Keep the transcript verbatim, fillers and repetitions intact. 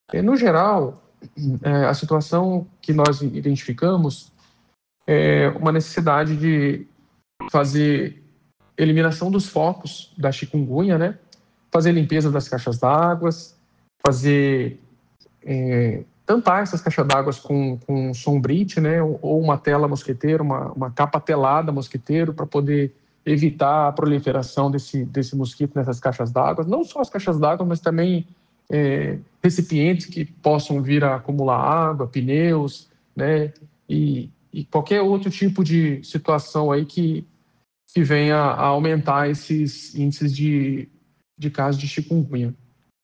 É, no geral, é, a situação que nós identificamos é uma necessidade de fazer eliminação dos focos da chikungunya, né? Fazer limpeza das caixas d'água, fazer é, tampar essas caixas d'água com, com sombrite, né? Ou, ou uma tela mosquiteiro, uma, uma capa telada mosquiteiro, para poder evitar a proliferação desse, desse mosquito nessas caixas d'água. Não só as caixas d'água, mas também é, recipientes que possam vir a acumular água, pneus, né? E, e qualquer outro tipo de situação aí que, que venha a aumentar esses índices de, de casos de chikungunya.